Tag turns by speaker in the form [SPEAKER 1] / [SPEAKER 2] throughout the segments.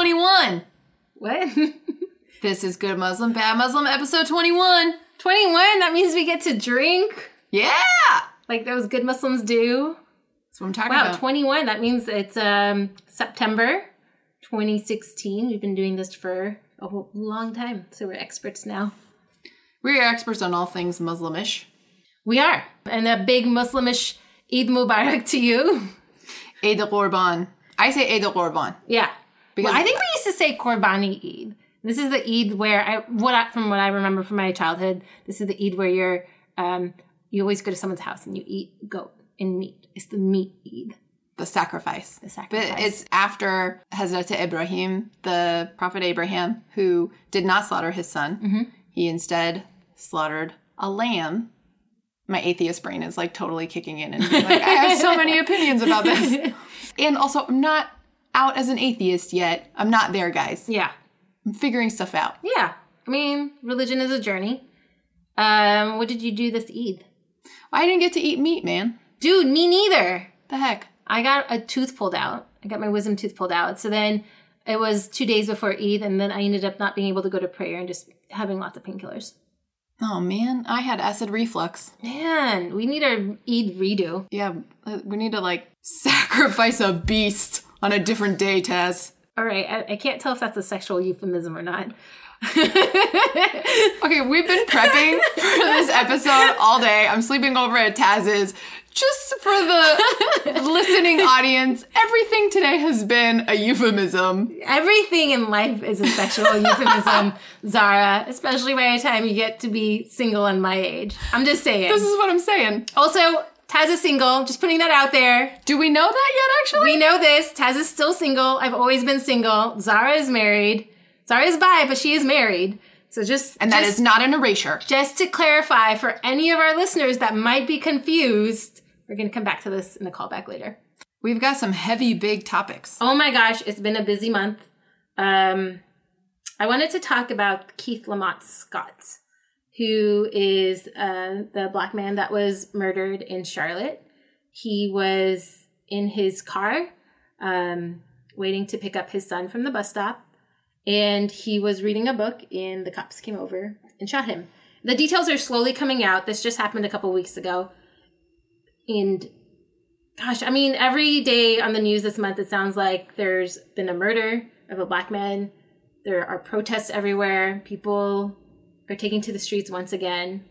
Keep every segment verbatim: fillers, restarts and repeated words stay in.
[SPEAKER 1] twenty-one.
[SPEAKER 2] What?
[SPEAKER 1] This is Good Muslim, Bad Muslim, episode twenty-one.
[SPEAKER 2] twenty-one? That means we get to drink?
[SPEAKER 1] Yeah!
[SPEAKER 2] Like those good Muslims do?
[SPEAKER 1] That's what I'm talking
[SPEAKER 2] wow,
[SPEAKER 1] about.
[SPEAKER 2] Wow, twenty-one. That means it's um, September twenty sixteen. We've been doing this for a whole long time, so we're experts now.
[SPEAKER 1] We're experts on all things Muslimish.
[SPEAKER 2] We are. And a big Muslimish Eid Mubarak to you.
[SPEAKER 1] Eid al-Qurban. I say Eid al-Qurban.
[SPEAKER 2] Yeah.
[SPEAKER 1] Because
[SPEAKER 2] well, I think we used to say Qurbani Eid. This is the Eid where, I, what I, from what I remember from my childhood, this is the Eid where you're, um, you always go to someone's house and you eat goat and meat. It's the meat Eid.
[SPEAKER 1] The sacrifice.
[SPEAKER 2] The sacrifice.
[SPEAKER 1] But it's after Hazrat Ibrahim, the Prophet Abraham, who did not slaughter his son. Mm-hmm. He instead slaughtered a lamb. My atheist brain is like totally kicking in and being like, I have so many opinions about this. And also, I'm not out as an atheist yet. I'm not there, guys.
[SPEAKER 2] Yeah.
[SPEAKER 1] I'm figuring stuff out.
[SPEAKER 2] Yeah. I mean, religion is a journey. Um, what did you do this Eid?
[SPEAKER 1] I didn't get to eat meat, man.
[SPEAKER 2] Dude, me neither.
[SPEAKER 1] The heck?
[SPEAKER 2] I got a tooth pulled out. I got my wisdom tooth pulled out. So then it was two days before Eid, and then I ended up not being able to go to prayer and just having lots of painkillers.
[SPEAKER 1] Oh, man. I had acid reflux.
[SPEAKER 2] Man, we need our Eid redo.
[SPEAKER 1] Yeah, we need to, like, sacrifice a beast on a different day, Taz.
[SPEAKER 2] All right, I, I can't tell if that's a sexual euphemism or not.
[SPEAKER 1] Okay, we've been prepping for this episode all day. I'm sleeping over at Taz's. Just for the listening audience, everything today has been a euphemism.
[SPEAKER 2] Everything in life is a sexual euphemism, Zara, especially by the time you get to be single and my age. I'm just saying.
[SPEAKER 1] This is what I'm saying.
[SPEAKER 2] Also, Taz is single. Just putting that out there.
[SPEAKER 1] Do we know that yet, actually?
[SPEAKER 2] We know this. Taz is still single. I've always been single. Zara is married. Zara is bi, but she is married. So just...
[SPEAKER 1] And that
[SPEAKER 2] just,
[SPEAKER 1] is not an erasure.
[SPEAKER 2] Just to clarify for any of our listeners that might be confused, we're going to come back to this in the callback later.
[SPEAKER 1] We've got some heavy, big topics.
[SPEAKER 2] Oh my gosh, it's been a busy month. Um, I wanted to talk about Keith Lamont Scott, who is uh, the black man that was murdered in Charlotte. He was in his car um, waiting to pick up his son from the bus stop, and he was reading a book, and the cops came over and shot him. The details are slowly coming out. This just happened a couple weeks ago. And gosh, I mean, every day on the news this month, it sounds like there's been a murder of a black man. There are protests everywhere. People are taking to the streets once again.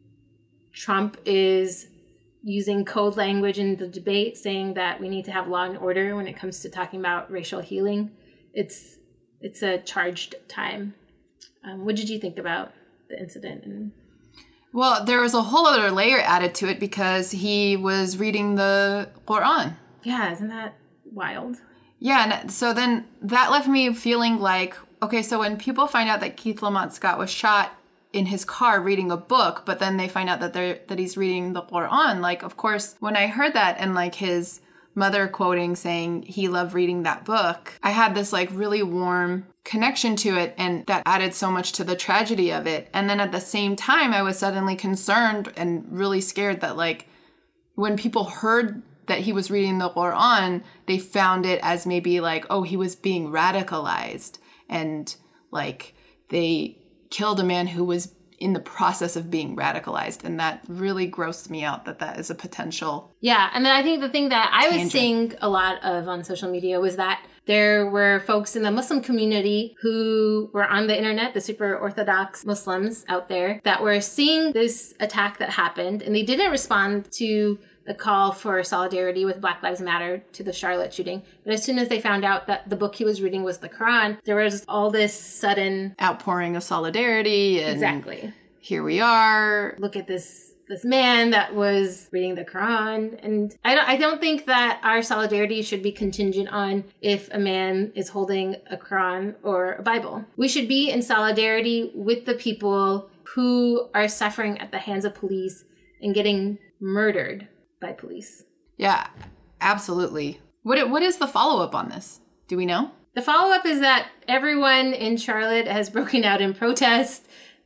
[SPEAKER 2] Trump is using code language in the debate, saying that we need to have law and order when it comes to talking about racial healing. It's it's a charged time. Um, what did you think about the incident? And
[SPEAKER 1] Well, there was a whole other layer added to it because he was reading the Quran.
[SPEAKER 2] Yeah, isn't that wild?
[SPEAKER 1] Yeah, and so then that left me feeling like, okay, so when people find out that Keith Lamont Scott was shot in his car reading a book, but then they find out that they're that he's reading the Quran, like, of course, when I heard that and like his mother quoting saying he loved reading that book, I had this like really warm connection to it, and that added so much to the tragedy of it. And then at the same time, I was suddenly concerned and really scared that like when people heard that he was reading the Quran, they found it as maybe like, oh, he was being radicalized, and like they killed a man who was in the process of being radicalized. And that really grossed me out that that is a potential.
[SPEAKER 2] Yeah. And then I think the thing that I
[SPEAKER 1] tangent.
[SPEAKER 2] was seeing a lot of on social media was that there were folks in the Muslim community who were on the internet, the super Orthodox Muslims out there, that were seeing this attack that happened, and they didn't respond to the call for solidarity with Black Lives Matter to the Charlotte shooting. But as soon as they found out that the book he was reading was the Quran, there was all this sudden
[SPEAKER 1] outpouring of solidarity. And
[SPEAKER 2] exactly.
[SPEAKER 1] Here we are.
[SPEAKER 2] Look at this this man that was reading the Quran. And I don't I don't think that our solidarity should be contingent on if a man is holding a Quran or a Bible. We should be in solidarity with the people who are suffering at the hands of police and getting murdered by police.
[SPEAKER 1] Yeah, absolutely. What what is the follow-up on this? Do we know?
[SPEAKER 2] The follow-up is that everyone in Charlotte has broken out in protest.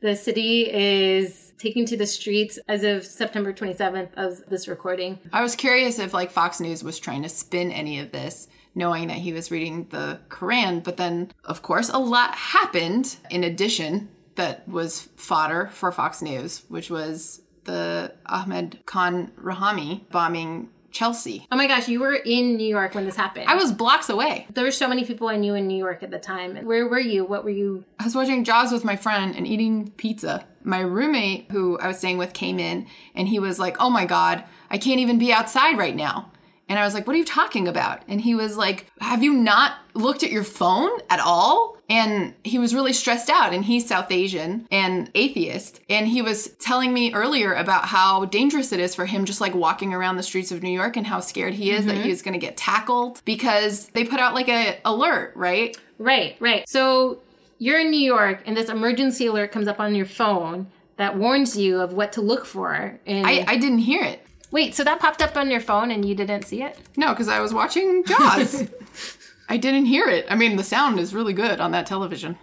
[SPEAKER 2] The city is taking to the streets as of September twenty-seventh of this recording.
[SPEAKER 1] I was curious if like Fox News was trying to spin any of this, knowing that he was reading the Quran. But then, of course, a lot happened in addition that was fodder for Fox News, which was the Ahmed Khan Rahami bombing Chelsea.
[SPEAKER 2] Oh my gosh, you were in New York when this happened.
[SPEAKER 1] I was blocks away.
[SPEAKER 2] There were so many people I knew in New York at the time. Where were you? What were you?
[SPEAKER 1] I was watching Jaws with my friend and eating pizza. My roommate, who I was staying with, came in and he was like, oh my God, I can't even be outside right now. And I was like, what are you talking about? And he was like, have you not looked at your phone at all? And he was really stressed out, and he's South Asian and atheist. And he was telling me earlier about how dangerous it is for him just like walking around the streets of New York and how scared he is mm-hmm. that he is going to get tackled because they put out like a alert, right?
[SPEAKER 2] Right, right. So you're in New York and this emergency alert comes up on your phone that warns you of what to look for. And
[SPEAKER 1] I, I didn't hear it.
[SPEAKER 2] Wait, so that popped up on your phone and you didn't see it?
[SPEAKER 1] No, because I was watching Jaws. I didn't hear it. I mean, the sound is really good on that television.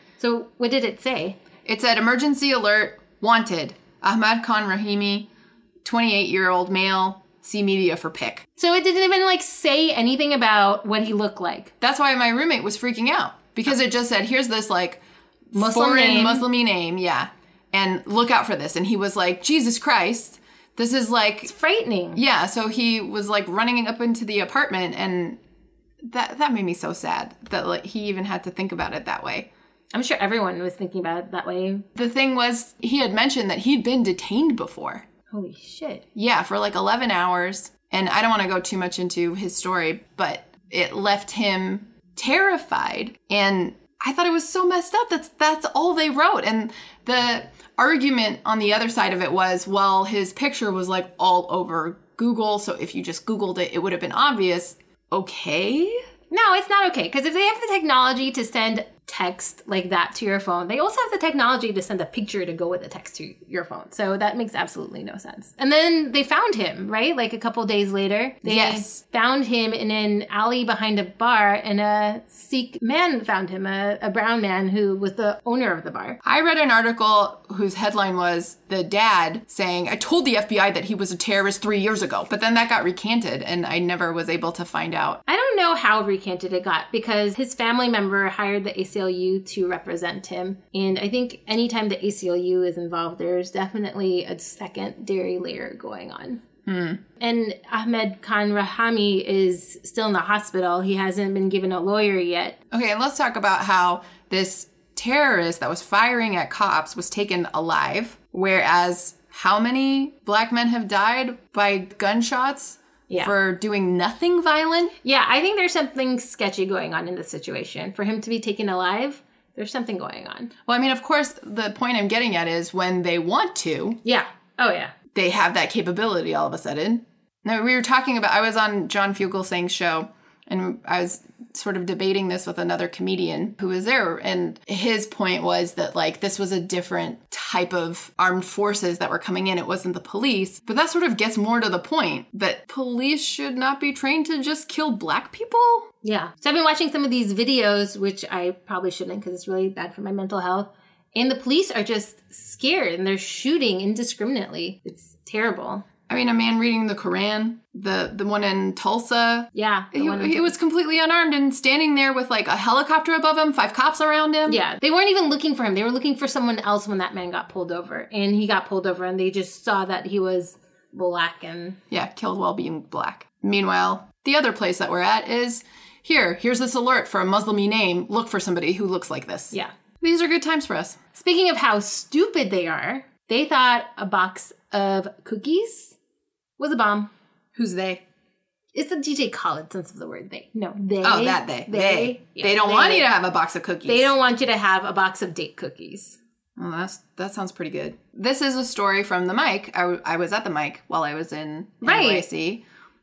[SPEAKER 2] So what did it say?
[SPEAKER 1] It said, emergency alert, wanted. Ahmad Khan Rahimi, twenty-eight-year-old male, see media for pic.
[SPEAKER 2] So it didn't even, like, say anything about what he looked like.
[SPEAKER 1] That's why my roommate was freaking out. Because it just said, here's this, like,
[SPEAKER 2] Muslim
[SPEAKER 1] foreign
[SPEAKER 2] name.
[SPEAKER 1] Muslim-y name, yeah. And look out for this. And he was like, Jesus Christ. This is like...
[SPEAKER 2] It's frightening.
[SPEAKER 1] Yeah, so he was like running up into the apartment, and that that made me so sad that like he even had to think about it that way.
[SPEAKER 2] I'm sure everyone was thinking about it that way.
[SPEAKER 1] The thing was, he had mentioned that he'd been detained before.
[SPEAKER 2] Holy shit.
[SPEAKER 1] Yeah, for like eleven hours. And I don't want to go too much into his story, but it left him terrified. And I thought it was so messed up. That's that's all they wrote. And the argument on the other side of it was, well, his picture was like all over Google, so if you just Googled it, it would have been obvious. Okay?
[SPEAKER 2] No, it's not okay. Because if they have the technology to send text like that to your phone, they also have the technology to send a picture to go with the text to your phone. So that makes absolutely no sense. And then they found him, right? Like a couple days later. They
[SPEAKER 1] yes.
[SPEAKER 2] found him in an alley behind a bar, and a Sikh man found him, a, a brown man who was the owner of the bar.
[SPEAKER 1] I read an article whose headline was the dad saying, I told the F B I that he was a terrorist three years ago, but then that got recanted and I never was able to find out.
[SPEAKER 2] I don't know how recanted it got because his family member hired the A C L U to represent him. And I think anytime the A C L U is involved, there's definitely a secondary layer going on.
[SPEAKER 1] Hmm.
[SPEAKER 2] And Ahmed Khan Rahami is still in the hospital. He hasn't been given a lawyer yet.
[SPEAKER 1] Okay, and let's talk about how this terrorist that was firing at cops was taken alive, whereas how many black men have died by gunshots? Yeah. For doing nothing violent?
[SPEAKER 2] Yeah, I think there's something sketchy going on in this situation. For him to be taken alive, there's something going on.
[SPEAKER 1] Well, I mean, of course, the point I'm getting at is when they want to.
[SPEAKER 2] Yeah. Oh, yeah.
[SPEAKER 1] They have that capability all of a sudden. Now, we were talking about, I was on John Fugelsang's show, and I was sort of debating this with another comedian who was there. And his point was that, like, this was a different type of armed forces that were coming in. It wasn't the police. But that sort of gets more to the point that police should not be trained to just kill black people.
[SPEAKER 2] Yeah. So I've been watching some of these videos, which I probably shouldn't because it's really bad for my mental health. And the police are just scared and they're shooting indiscriminately. It's terrible.
[SPEAKER 1] I mean, a man reading the Quran, the the one in Tulsa.
[SPEAKER 2] Yeah.
[SPEAKER 1] He, he was completely unarmed and standing there with like a helicopter above him, five cops around him.
[SPEAKER 2] Yeah. They weren't even looking for him. They were looking for someone else when that man got pulled over. And he got pulled over and they just saw that he was black and...
[SPEAKER 1] Yeah, killed while being black. Meanwhile, the other place that we're at is, here, here's this alert for a Muslim-y name. Look for somebody who looks like this.
[SPEAKER 2] Yeah.
[SPEAKER 1] These are good times for us.
[SPEAKER 2] Speaking of how stupid they are, they thought a box of cookies was a bomb.
[SPEAKER 1] Who's they?
[SPEAKER 2] It's the D J Khaled sense of the word they. No, they.
[SPEAKER 1] Oh, that they. They. They,
[SPEAKER 2] yeah,
[SPEAKER 1] they don't
[SPEAKER 2] they,
[SPEAKER 1] want
[SPEAKER 2] they.
[SPEAKER 1] you to have a box of cookies.
[SPEAKER 2] They don't want you to have a box of date cookies.
[SPEAKER 1] Well, that's, that sounds pretty good. This is a story from the mic. I, w- I was at the mic while I was in
[SPEAKER 2] right.
[SPEAKER 1] N Y C.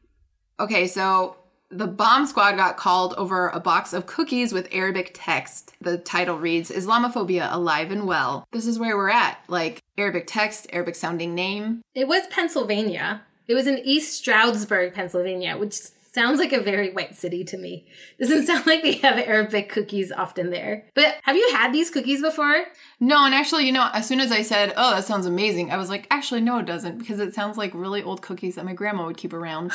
[SPEAKER 1] Okay, so the bomb squad got called over a box of cookies with Arabic text. The title reads, Islamophobia Alive and Well. This is where we're at. Like, Arabic text, Arabic sounding name.
[SPEAKER 2] It was Pennsylvania. It was in East Stroudsburg, Pennsylvania, which Sounds like a very white city to me. Doesn't sound like they have Arabic cookies often there. But have you had these cookies before?
[SPEAKER 1] No, and actually, you know, as soon as I said, oh, that sounds amazing, I was like, actually, no, it doesn't, because it sounds like really old cookies that my grandma would keep around.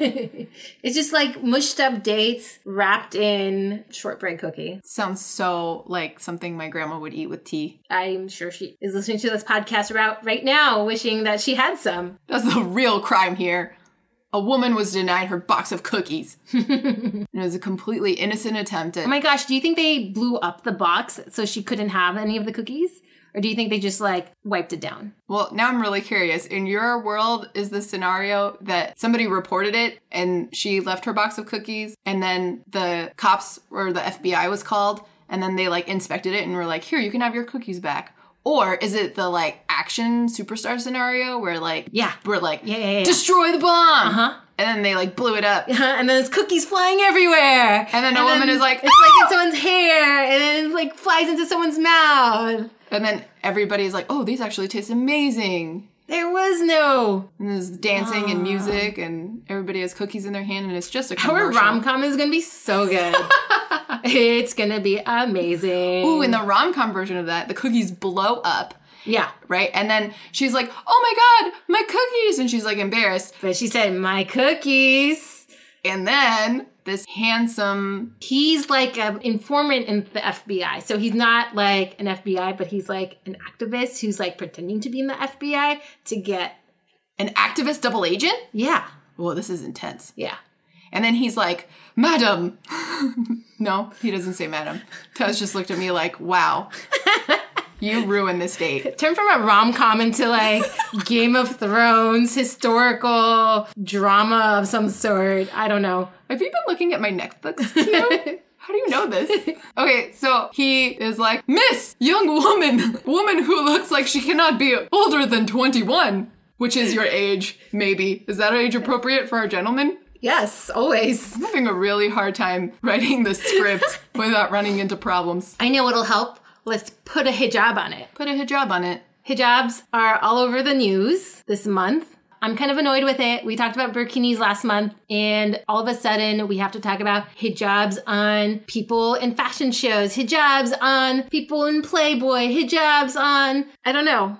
[SPEAKER 2] It's just like mushed up dates wrapped in shortbread cookie.
[SPEAKER 1] Sounds so like something my grandma would eat with tea.
[SPEAKER 2] I'm sure she is listening to this podcast right, right now, wishing that she had some.
[SPEAKER 1] That's the real crime here. A woman was denied her box of cookies. And it was a completely innocent attempt at...
[SPEAKER 2] Oh my gosh, do you think they blew up the box so she couldn't have any of the cookies? Or do you think they just, like, wiped it down?
[SPEAKER 1] Well, now I'm really curious. In your world, is the scenario that somebody reported it and she left her box of cookies and then the cops or the F B I was called and then they, like, inspected it and were like, here, you can have your cookies back? Or is it the, like, action superstar scenario where, like,
[SPEAKER 2] yeah,
[SPEAKER 1] we're like,
[SPEAKER 2] yeah, yeah, yeah.
[SPEAKER 1] destroy the bomb!
[SPEAKER 2] Uh-huh.
[SPEAKER 1] And then they, like, blew it up.
[SPEAKER 2] Uh-huh. And then there's cookies flying everywhere.
[SPEAKER 1] And then a
[SPEAKER 2] and
[SPEAKER 1] woman
[SPEAKER 2] then
[SPEAKER 1] is like,
[SPEAKER 2] it's
[SPEAKER 1] oh!
[SPEAKER 2] like in someone's hair. And then it, like, flies into someone's mouth.
[SPEAKER 1] And then everybody's like, oh, these actually taste amazing.
[SPEAKER 2] There was no...
[SPEAKER 1] And there's dancing
[SPEAKER 2] oh.
[SPEAKER 1] and music, and everybody has cookies in their hand, and it's just a commercial.
[SPEAKER 2] Our rom-com is going to be so good. It's going to be amazing.
[SPEAKER 1] Ooh, in the rom-com version of that, the cookies blow up.
[SPEAKER 2] Yeah.
[SPEAKER 1] Right? And then she's like, oh my God, my cookies! And she's like embarrassed.
[SPEAKER 2] But she said, my cookies.
[SPEAKER 1] And then this handsome...
[SPEAKER 2] He's like an informant in the F B I. So he's not like an F B I, but he's like an activist who's like pretending to be in the F B I to get...
[SPEAKER 1] An activist double agent?
[SPEAKER 2] Yeah.
[SPEAKER 1] Well, this is intense.
[SPEAKER 2] Yeah.
[SPEAKER 1] And then he's like, Madam. No, he doesn't say madam. Taz just looked at me like, wow. You ruined this date.
[SPEAKER 2] Turn from a rom-com into like Game of Thrones, historical drama of some sort. I don't know.
[SPEAKER 1] Have you been looking at my Netflix queue? How do you know this? Okay, so he is like, Miss, young woman, woman who looks like she cannot be older than twenty-one, which is your age, maybe. Is that age appropriate for our gentleman?
[SPEAKER 2] Yes, always.
[SPEAKER 1] I'm having a really hard time writing the script without running into problems.
[SPEAKER 2] I know what'll help. Let's put a hijab on it.
[SPEAKER 1] Put a hijab on it.
[SPEAKER 2] Hijabs are all over the news this month. I'm kind of annoyed with it. We talked about burkinis last month, and all of a sudden we have to talk about hijabs on people in fashion shows, hijabs on people in Playboy, hijabs on, I don't know.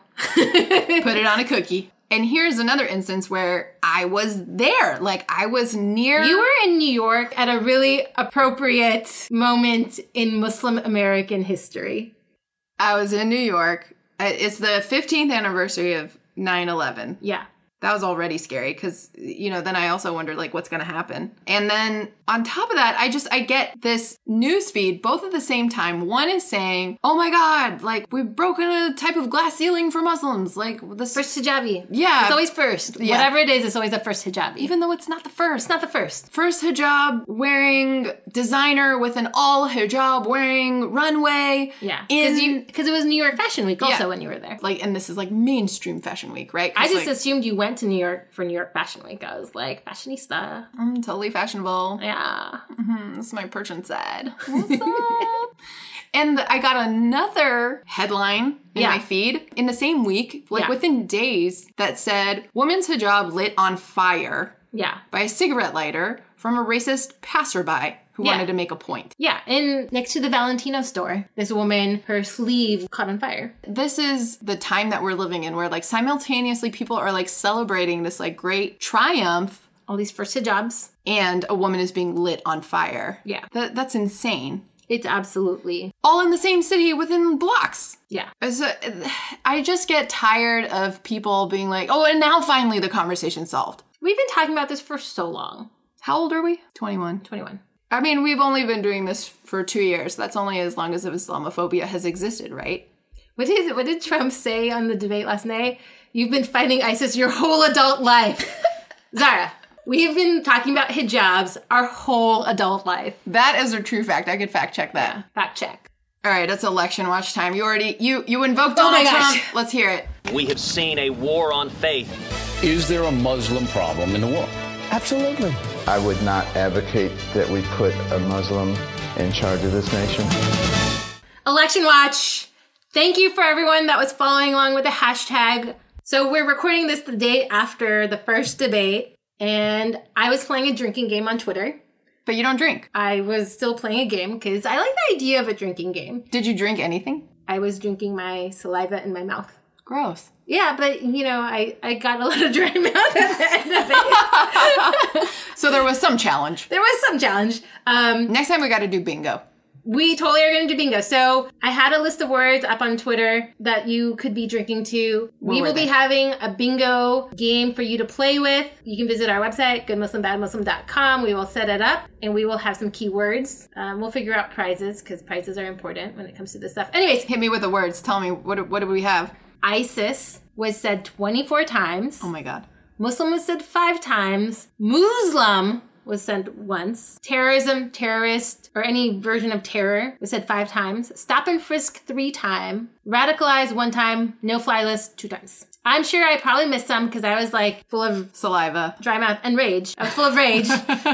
[SPEAKER 1] Put it on a cookie. And here's another instance where I was there. Like, I was near...
[SPEAKER 2] You were in New York at a really appropriate moment in Muslim American history.
[SPEAKER 1] I was in New York. It's the fifteenth anniversary of nine eleven.
[SPEAKER 2] Yeah.
[SPEAKER 1] That was already scary because, you know, then I also wondered, like, what's going to happen? And then on top of that, I just, I get this news feed both at the same time. One is saying, oh my God, like, we've broken a type of glass ceiling for Muslims. Like, the
[SPEAKER 2] first hijabi.
[SPEAKER 1] Yeah.
[SPEAKER 2] It's always first.
[SPEAKER 1] Yeah.
[SPEAKER 2] Whatever it is, it's always the first hijabi.
[SPEAKER 1] Even though it's not the first.
[SPEAKER 2] It's not the first.
[SPEAKER 1] First hijab wearing designer with an all hijab wearing runway.
[SPEAKER 2] Yeah. Because you because it was New York Fashion Week also
[SPEAKER 1] yeah.
[SPEAKER 2] when you were there.
[SPEAKER 1] Like, and this is like mainstream Fashion Week, right?
[SPEAKER 2] I just
[SPEAKER 1] like,
[SPEAKER 2] assumed you went to New York for New York Fashion Week. I was like, fashionista.
[SPEAKER 1] I'm totally fashionable.
[SPEAKER 2] Yeah.
[SPEAKER 1] Mm-hmm. That's my Persian side. What's up? And I got another headline in
[SPEAKER 2] yeah.
[SPEAKER 1] my feed in the same week, like
[SPEAKER 2] yeah.
[SPEAKER 1] within days, that said, woman's hijab lit on fire
[SPEAKER 2] yeah.
[SPEAKER 1] by a cigarette lighter from a racist passerby who
[SPEAKER 2] yeah.
[SPEAKER 1] wanted to make a point.
[SPEAKER 2] Yeah, and next to the Valentino store, this woman, her sleeve caught on fire.
[SPEAKER 1] This is the time that we're living in where, like, simultaneously people are, like, celebrating this, like, great triumph.
[SPEAKER 2] All these first hijabs.
[SPEAKER 1] And a woman is being lit on fire.
[SPEAKER 2] Yeah.
[SPEAKER 1] That, that's insane.
[SPEAKER 2] It's absolutely...
[SPEAKER 1] All in the same city within blocks.
[SPEAKER 2] Yeah.
[SPEAKER 1] So, I just get tired of people being like, oh, and now finally the conversation's solved.
[SPEAKER 2] We've been talking about this for so long.
[SPEAKER 1] How old are we? twenty-one.
[SPEAKER 2] twenty-one.
[SPEAKER 1] I mean, we've only been doing this for two years. That's only as long as Islamophobia has existed, right?
[SPEAKER 2] What did, what did Trump say on the debate last night? You've been fighting ISIS your whole adult life. Zara, we've been talking about hijabs our whole adult life.
[SPEAKER 1] That is a true fact. I could fact check that.
[SPEAKER 2] Yeah, fact check.
[SPEAKER 1] All right, it's election watch time. You already, you, you invoked Donald
[SPEAKER 2] oh
[SPEAKER 1] Trump. Let's hear it.
[SPEAKER 3] We have seen a war on faith.
[SPEAKER 4] Is there a Muslim problem in the world? Absolutely.
[SPEAKER 5] I would not advocate that we put a Muslim in charge of this nation.
[SPEAKER 2] Election watch. Thank you for everyone that was following along with the hashtag. So we're recording this the day after the first debate. And I was playing a drinking game on Twitter.
[SPEAKER 1] But you don't drink.
[SPEAKER 2] I was still playing a game because I like the idea of a drinking game.
[SPEAKER 1] Did you drink anything?
[SPEAKER 2] I was drinking my saliva in my mouth.
[SPEAKER 1] Gross.
[SPEAKER 2] Yeah, but, you know, I, I got a lot of dry mouth at the end of it.
[SPEAKER 1] So there was some challenge.
[SPEAKER 2] There was some challenge. Um,
[SPEAKER 1] Next time we got to do bingo.
[SPEAKER 2] We totally are going to do bingo. So I had a list of words up on Twitter that you could be drinking to.
[SPEAKER 1] What
[SPEAKER 2] we
[SPEAKER 1] were
[SPEAKER 2] will
[SPEAKER 1] they?
[SPEAKER 2] be having a bingo game for you to play with. You can visit our website, good muslim bad muslim dot com. We will set it up and we will have some keywords. Um, we'll figure out prizes because prizes are important when it comes to this stuff. Anyways,
[SPEAKER 1] Hit me with the words. Tell me, what, what do we have?
[SPEAKER 2] ISIS was said twenty-four times.
[SPEAKER 1] Oh my God.
[SPEAKER 2] Muslim was said five times. Muslim was said once. Terrorism, terrorist, or any version of terror was said five times. Stop and frisk three times. Radicalize one time. No fly list two times. I'm sure I probably missed some because I was like full of
[SPEAKER 1] Saliva.
[SPEAKER 2] dry mouth and rage. I was full of rage.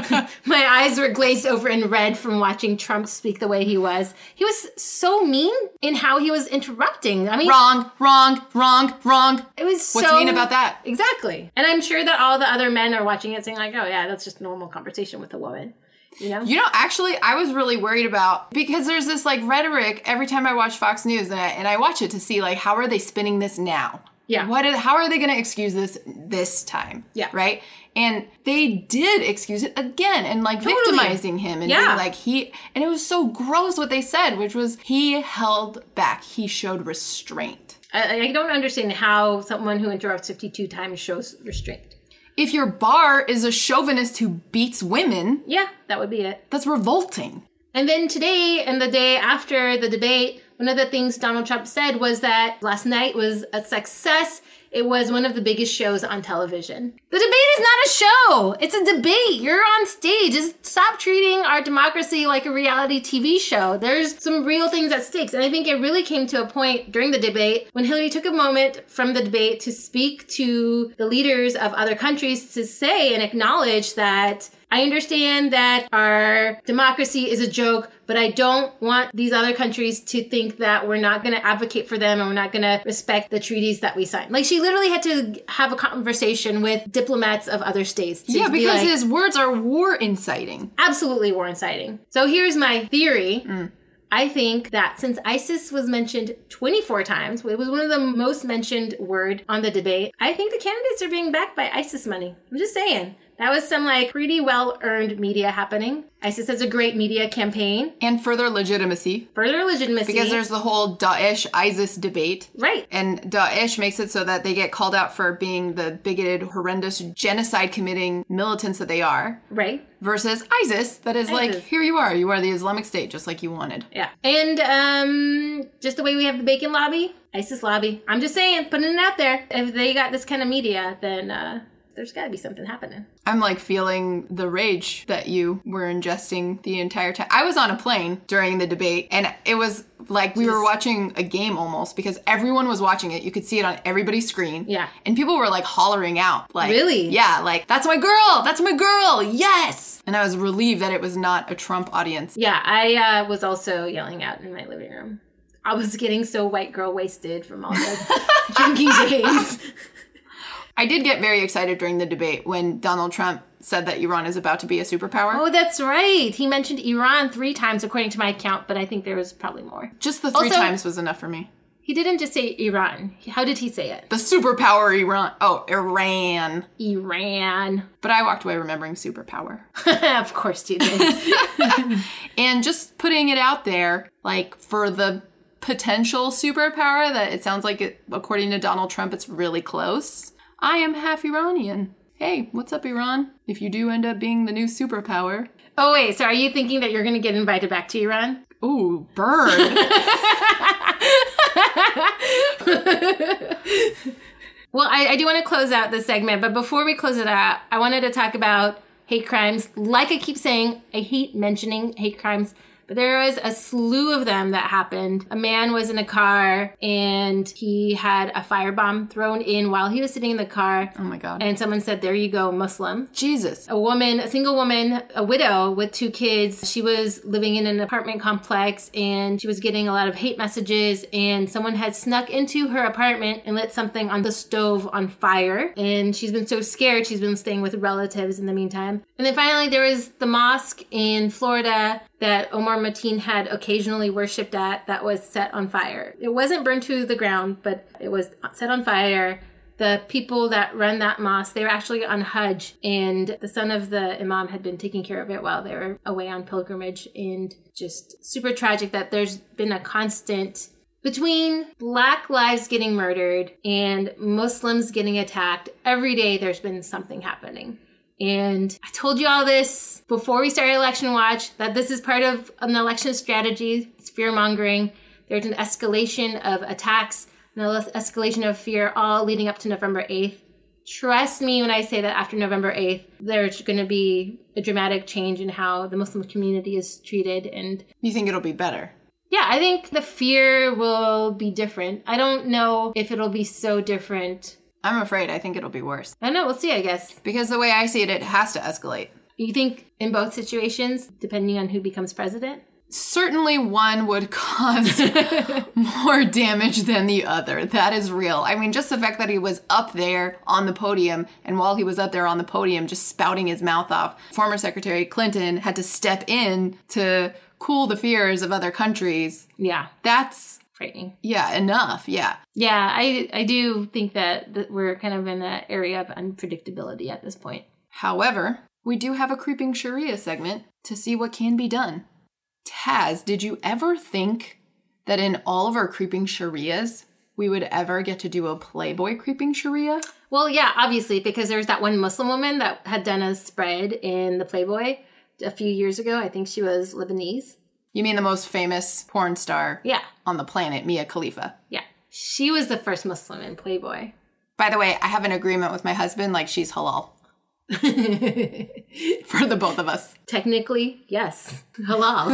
[SPEAKER 2] My eyes were glazed over in red from watching Trump speak the way he was. He was so mean in how he was interrupting. I mean,
[SPEAKER 1] Wrong, wrong, wrong, wrong.
[SPEAKER 2] it was so...
[SPEAKER 1] What's mean about that?
[SPEAKER 2] Exactly. And I'm sure that all the other men are watching it saying like, oh yeah, that's just normal conversation with a woman. You know?
[SPEAKER 1] You know, actually, I was really worried about, because there's this like rhetoric every time I watch Fox News, and I, and I watch it to see like, how are they spinning this now?
[SPEAKER 2] Yeah.
[SPEAKER 1] What? Is, how are they going to excuse this this time?
[SPEAKER 2] Yeah.
[SPEAKER 1] Right? And they did excuse it again and like
[SPEAKER 2] Totally.
[SPEAKER 1] victimizing him and
[SPEAKER 2] Yeah.
[SPEAKER 1] being like he, and it was so gross what they said, which was he held back. He showed restraint.
[SPEAKER 2] I, I don't understand how someone who interrupts fifty-two times shows restraint.
[SPEAKER 1] If your bar is a chauvinist who beats women,
[SPEAKER 2] Yeah, that would be it.
[SPEAKER 1] that's revolting.
[SPEAKER 2] And then today and the day after the debate, one of the things Donald Trump said was that last night was a success. It was one of the biggest shows on television. The debate is not a show. It's a debate. You're on stage. Just stop treating our democracy like a reality T V show. There's some real things at stake. And I think it really came to a point during the debate when Hillary took a moment from the debate to speak to the leaders of other countries to say and acknowledge that I understand that our democracy is a joke, but I don't want these other countries to think that we're not going to advocate for them and we're not going to respect the treaties that we signed. Like, she literally had to have a conversation with diplomats of other states. To
[SPEAKER 1] Yeah,
[SPEAKER 2] be
[SPEAKER 1] because
[SPEAKER 2] like,
[SPEAKER 1] his words are war inciting.
[SPEAKER 2] absolutely war inciting. So here's my theory. I think that since ISIS was mentioned twenty-four times, it was one of the most mentioned word on the debate, I think the candidates are being backed by ISIS money. I'm just saying. That was some like pretty well-earned media happening. ISIS has a great media campaign.
[SPEAKER 1] And further legitimacy.
[SPEAKER 2] Further legitimacy.
[SPEAKER 1] Because there's the whole Daesh-ISIS debate.
[SPEAKER 2] Right.
[SPEAKER 1] And Daesh makes it so that they get called out for being the bigoted, horrendous, genocide-committing militants that they are.
[SPEAKER 2] Right.
[SPEAKER 1] Versus ISIS, that is like,
[SPEAKER 2] ISIS.
[SPEAKER 1] here you are. You are the Islamic State, just like you wanted.
[SPEAKER 2] Yeah. And um, just the way we have the bacon lobby, ISIS lobby. I'm just saying, putting it out there. If they got this kind of media, then uh, there's got to be something happening.
[SPEAKER 1] I'm like feeling the rage that you were ingesting the entire time. I was on a plane during the debate, and it was like we were watching a game almost because everyone was watching it. You could see it on everybody's screen.
[SPEAKER 2] Yeah.
[SPEAKER 1] And people were like hollering out. Like,
[SPEAKER 2] Really?
[SPEAKER 1] Yeah, like, that's my girl! That's my girl! Yes! And I was relieved that it was not a Trump audience.
[SPEAKER 2] Yeah, I uh, was also yelling out in my living room. I was getting so white girl wasted from all the drinking games.
[SPEAKER 1] I did get very excited during the debate when Donald Trump said that Iran is about to be a superpower.
[SPEAKER 2] Oh, that's right. He mentioned Iran three times according to my count, but I think there was probably more.
[SPEAKER 1] Just the three
[SPEAKER 2] Also-
[SPEAKER 1] times was enough for me.
[SPEAKER 2] He didn't just say Iran. How did he say it?
[SPEAKER 1] The superpower Iran. Oh, Iran.
[SPEAKER 2] Iran.
[SPEAKER 1] But I walked away remembering superpower.
[SPEAKER 2] Of course you did.
[SPEAKER 1] And just putting it out there, like, for the potential superpower that it sounds like, it, according to Donald Trump, it's really close. I am half Iranian. Hey, what's up, Iran? If you do end up being the new superpower.
[SPEAKER 2] Oh, wait. So are you thinking that you're going to get invited back to Iran?
[SPEAKER 1] Ooh, bird.
[SPEAKER 2] Well, I, I do want to close out this segment, but before we close it out, I wanted to talk about hate crimes. Like I keep saying, I hate mentioning hate crimes But there was a slew of them that happened. A man was in a car and he had a firebomb thrown in while he was sitting in the car.
[SPEAKER 1] Oh my God.
[SPEAKER 2] And someone said, there you go, Muslim.
[SPEAKER 1] Jesus.
[SPEAKER 2] A woman, a single woman, a widow with two kids. She was living in an apartment complex and she was getting a lot of hate messages, and someone had snuck into her apartment and lit something on the stove on fire. And she's been so scared, she's been staying with relatives in the meantime. And then finally there was the mosque in Florida that Omar Mateen had occasionally worshipped at that was set on fire. It wasn't burned to the ground, but it was set on fire. The people that run that mosque, they were actually on Hajj, and the son of the imam had been taking care of it while they were away on pilgrimage. And just super tragic that there's been a constant between Black lives getting murdered and Muslims getting attacked. Every day there's been something happening. And I told you all this before we started Election Watch, that this is part of an election strategy. It's fear-mongering. There's an escalation of attacks, an escalation of fear, all leading up to November eighth. Trust me when I say that after November eighth, there's going to be a dramatic change in how the Muslim community is treated. And
[SPEAKER 1] You think it'll be better?
[SPEAKER 2] yeah, I think the fear will be different. I don't know if it'll be so different.
[SPEAKER 1] I'm afraid I think it'll be worse.
[SPEAKER 2] I don't know, we'll see, I guess.
[SPEAKER 1] Because the way I see it, it has to escalate.
[SPEAKER 2] You think in both situations, depending on who becomes president?
[SPEAKER 1] Certainly one would cause more damage than the other. That is real. I mean, just the fact that he was up there on the podium, and while he was up there on the podium just spouting his mouth off, former Secretary Clinton had to step in to cool the fears of other countries.
[SPEAKER 2] Yeah.
[SPEAKER 1] That's,
[SPEAKER 2] Frightening.
[SPEAKER 1] yeah, enough. Yeah.
[SPEAKER 2] Yeah, I I do think that, that we're kind of in an area of unpredictability at this point.
[SPEAKER 1] However, we do have a creeping Sharia segment to see what can be done. Taz, did you ever think that in all of our creeping Sharias, we would ever get to do a Playboy creeping Sharia?
[SPEAKER 2] Well, yeah, obviously, because there was that one Muslim woman that had done a spread in the Playboy a few years ago. I think she was Lebanese.
[SPEAKER 1] You mean the most famous porn star
[SPEAKER 2] Yeah.
[SPEAKER 1] on the planet, Mia Khalifa?
[SPEAKER 2] Yeah. She was the first Muslim in Playboy.
[SPEAKER 1] By the way, I have an agreement with my husband, like she's halal. For the both of us.
[SPEAKER 2] Technically, yes. Halal.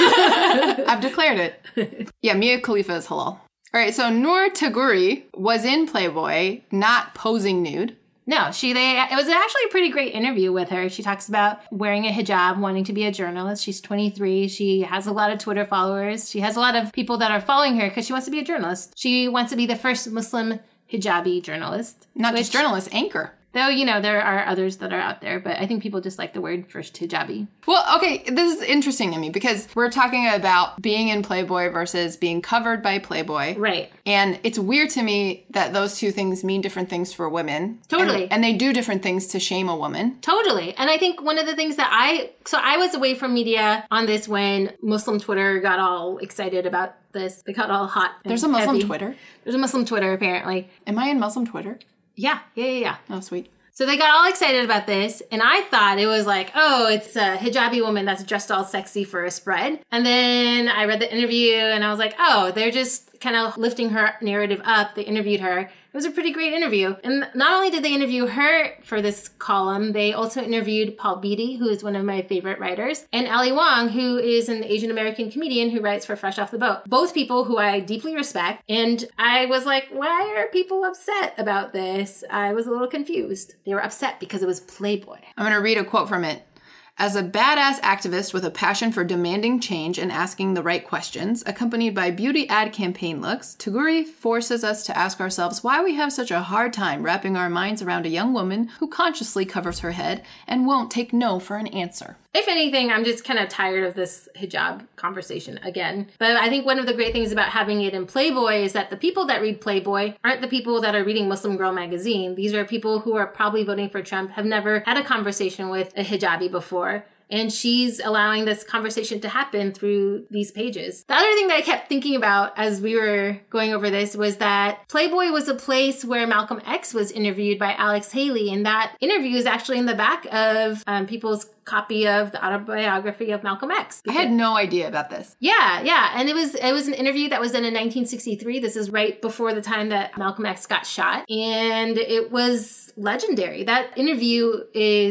[SPEAKER 1] I've declared it. Yeah, Mia Khalifa is halal. All right, so Noor Taguri was in Playboy, not posing nude.
[SPEAKER 2] No, she, they, it was actually a pretty great interview with her. She talks about wearing a hijab, wanting to be a journalist. She's twenty-three. She has a lot of Twitter followers. She has a lot of people that are following her because she wants to be a journalist. She wants to be the first Muslim hijabi journalist.
[SPEAKER 1] Not
[SPEAKER 2] which,
[SPEAKER 1] just journalist, anchor.
[SPEAKER 2] Though, you know, there are others that are out there, but I think people just like the word first hijabi.
[SPEAKER 1] Well, okay, this is interesting to me because we're talking about being in Playboy versus being covered by Playboy.
[SPEAKER 2] Right.
[SPEAKER 1] And it's weird to me that those two things mean different things for women.
[SPEAKER 2] Totally.
[SPEAKER 1] And, and they do different things to shame a woman.
[SPEAKER 2] Totally. And I think one of the things that I, so I was away from media on this when Muslim Twitter got all excited about this. They got all hot. and
[SPEAKER 1] There's a Muslim
[SPEAKER 2] heavy.
[SPEAKER 1] Twitter.
[SPEAKER 2] There's a Muslim Twitter, apparently.
[SPEAKER 1] Am I in Muslim Twitter?
[SPEAKER 2] Yeah, yeah, yeah, yeah.
[SPEAKER 1] Oh, sweet.
[SPEAKER 2] So they got all excited about this, and I thought it was like, oh, it's a hijabi woman that's dressed all sexy for a spread. And then I read the interview, and I was like, oh, they're just kind of lifting her narrative up. They interviewed her. It was a pretty great interview. And not only did they interview her for this column, they also interviewed Paul Beatty, who is one of my favorite writers, and Ali Wong, who is an Asian American comedian who writes for Fresh Off the Boat. Both people who I deeply respect. And I was like, why are people upset about this? I was a little confused. They were upset because it was Playboy.
[SPEAKER 1] I'm going to read a quote from it. As a badass activist with a passion for demanding change and asking the right questions, accompanied by beauty ad campaign looks, Taguri forces us to ask ourselves why we have such a hard time wrapping our minds around a young woman who consciously covers her head and won't take no for an answer.
[SPEAKER 2] If anything, I'm just kind of tired of this hijab conversation again. But I think one of the great things about having it in Playboy is that the people that read Playboy aren't the people that are reading Muslim Girl magazine. These are people who are probably voting for Trump, have never had a conversation with a hijabi before. And she's allowing this conversation to happen through these pages. The other thing that I kept thinking about as we were going over this was that Playboy was a place where Malcolm X was interviewed by Alex Haley. And that interview is actually in the back of um, people's copy of the autobiography of Malcolm X.
[SPEAKER 1] I had no idea about this.
[SPEAKER 2] Yeah, yeah. And it was it was an interview that was done in nineteen sixty-three. This is right before the time that Malcolm X got shot. And it was legendary. That interview is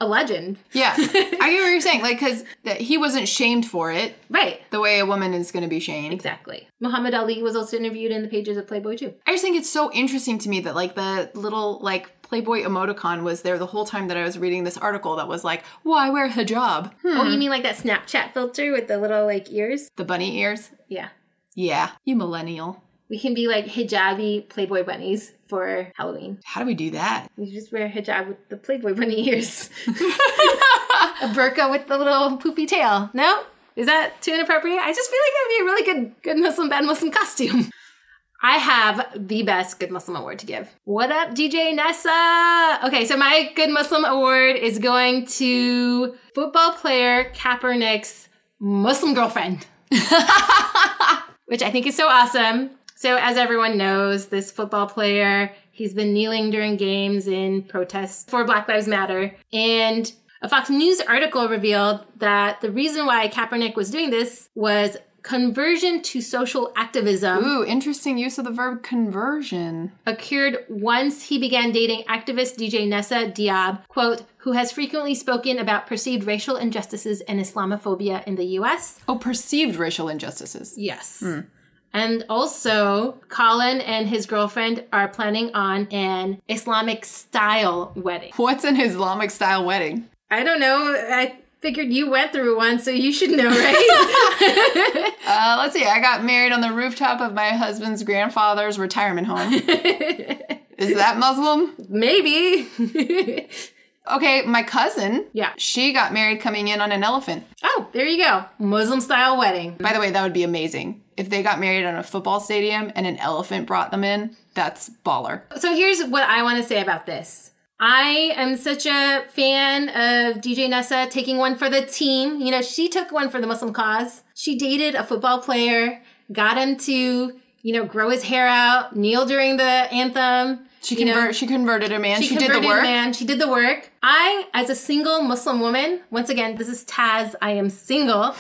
[SPEAKER 2] a legend.
[SPEAKER 1] Yeah. I get what you're saying. Like, because he wasn't shamed for it.
[SPEAKER 2] Right.
[SPEAKER 1] The way a woman is going to be shamed.
[SPEAKER 2] Exactly. Muhammad Ali was also interviewed in the pages of Playboy too.
[SPEAKER 1] I just think it's so interesting to me that, like, the little, like, Playboy emoticon was there the whole time that I was reading this article that was like, why wear hijab? Hmm.
[SPEAKER 2] Oh, you mean like that Snapchat filter with the little, like, ears?
[SPEAKER 1] The bunny ears?
[SPEAKER 2] Yeah.
[SPEAKER 1] Yeah. You millennial.
[SPEAKER 2] We can be like hijabi Playboy bunnies for Halloween.
[SPEAKER 1] How do we do that?
[SPEAKER 2] You just wear a hijab with the Playboy bunny ears. A burqa with the little poopy tail. No? Is that too inappropriate? I just feel like that would be a really good, good Muslim, bad Muslim costume. I have the best Good Muslim award to give. What up, D J Nessa? Okay, so my Good Muslim award is going to football player Kaepernick's Muslim girlfriend. Which I think is so awesome. So as everyone knows, this football player, he's been kneeling during games in protest for Black Lives Matter. And a Fox News article revealed that the reason why Kaepernick was doing this was conversion to social activism.
[SPEAKER 1] Ooh, interesting use of the verb conversion.
[SPEAKER 2] Occurred once he began dating activist D J Nessa Diab, quote, who has frequently spoken about perceived racial injustices and Islamophobia in the U S.
[SPEAKER 1] Oh, perceived racial injustices.
[SPEAKER 2] Yes. Mm. And also, Colin and his girlfriend are planning on an Islamic-style wedding.
[SPEAKER 1] What's an Islamic-style wedding?
[SPEAKER 2] I don't know. I figured you went through one, so you should know, right?
[SPEAKER 1] uh, let's see. I got married on the rooftop of my husband's grandfather's retirement home. Is that Muslim?
[SPEAKER 2] Maybe.
[SPEAKER 1] Okay, my cousin,
[SPEAKER 2] yeah,
[SPEAKER 1] she got married coming in on an elephant.
[SPEAKER 2] Oh, there you go. Muslim-style wedding.
[SPEAKER 1] By the way, that would be amazing. If they got married on a football stadium and an elephant brought them in, that's baller.
[SPEAKER 2] So here's what I want to say about this. I am such a fan of D J Nessa taking one for the team. You know, she took one for the Muslim cause. She dated a football player, got him to, you know, grow his hair out, kneel during the anthem.
[SPEAKER 1] She convert. Know, she converted a man. She, she did the work.
[SPEAKER 2] A man. She did the work. I, as a single Muslim woman, once again, this is Taz. I am single.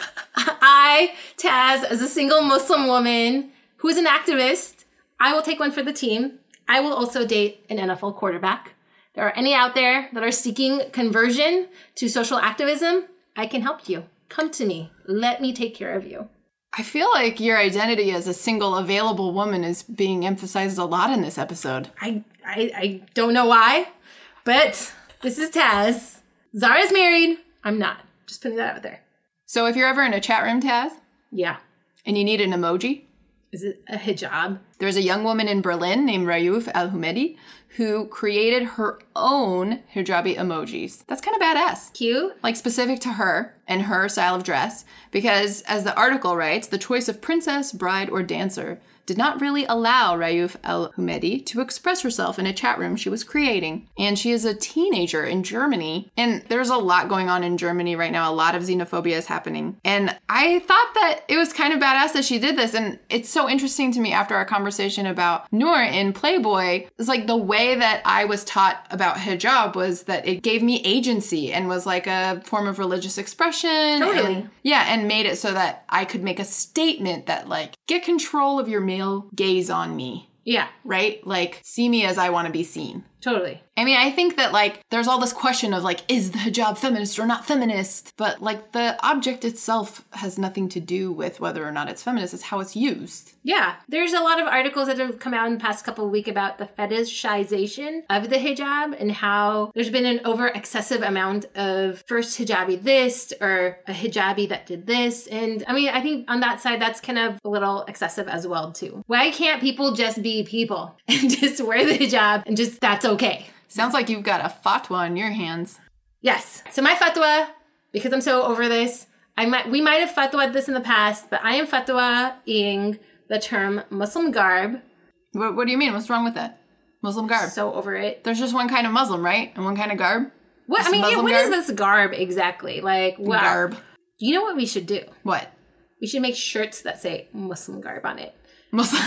[SPEAKER 2] I, Taz, as a single Muslim woman who is an activist, I will take one for the team. I will also date an N F L quarterback. There are any out there that are seeking conversion to social activism, I can help you. Come to me. Let me take care of you.
[SPEAKER 1] I feel like your identity as a single available woman is being emphasized a lot in this episode.
[SPEAKER 2] I I, I don't know why, but this is Taz. Zara's married. I'm not. Just putting that out there.
[SPEAKER 1] So if you're ever in a chat room, Taz?
[SPEAKER 2] Yeah.
[SPEAKER 1] And you need an emoji?
[SPEAKER 2] Is it a hijab?
[SPEAKER 1] There's a young woman in Berlin named Rayouf Al-Humedi who created her own hijabi emojis. That's kind of badass.
[SPEAKER 2] Cute.
[SPEAKER 1] Like specific to her and her style of dress. Because as the article writes, the choice of princess, bride, or dancer did not really allow Rayouf Al-Humedi to express herself in a chat room she was creating. And she is a teenager in Germany. And there's a lot going on in Germany right now. A lot of xenophobia is happening. And I thought that it was kind of badass that she did this. And it's so interesting to me after our conversation about Noor in Playboy. It's like the way that I was taught about hijab was that it gave me agency and was like a form of religious expression.
[SPEAKER 2] Totally.
[SPEAKER 1] And, yeah, and made it so that I could make a statement that like, get control of your male gaze on me.
[SPEAKER 2] Yeah.
[SPEAKER 1] Right? Like, see me as I want to be seen.
[SPEAKER 2] Totally.
[SPEAKER 1] I mean, I think that, like, there's all this question of, like, is the hijab feminist or not feminist? But, like, the object itself has nothing to do with whether or not it's feminist. It's how it's used.
[SPEAKER 2] Yeah. There's a lot of articles that have come out in the past couple of weeks about the fetishization of the hijab and how there's been an over excessive amount of first hijabi this or a hijabi that did this. And, I mean, I think on that side, that's kind of a little excessive as well, too. Why can't people just be people and just wear the hijab and just, that's okay?
[SPEAKER 1] Sounds like you've got a fatwa in your hands.
[SPEAKER 2] Yes. So my fatwa, because I'm so over this, I might we might have fatwa'd this in the past, but I am fatwa-ing the term Muslim garb.
[SPEAKER 1] What, what do you mean? What's wrong with that? Muslim garb.
[SPEAKER 2] So over it.
[SPEAKER 1] There's just one kind of Muslim, right? And one kind of garb?
[SPEAKER 2] What?
[SPEAKER 1] Just
[SPEAKER 2] I mean, yeah, what
[SPEAKER 1] garb?
[SPEAKER 2] is this garb exactly? Like, what?
[SPEAKER 1] Garb.
[SPEAKER 2] You know what we should do?
[SPEAKER 1] What?
[SPEAKER 2] We should make shirts that say Muslim garb on it.
[SPEAKER 1] Muslim.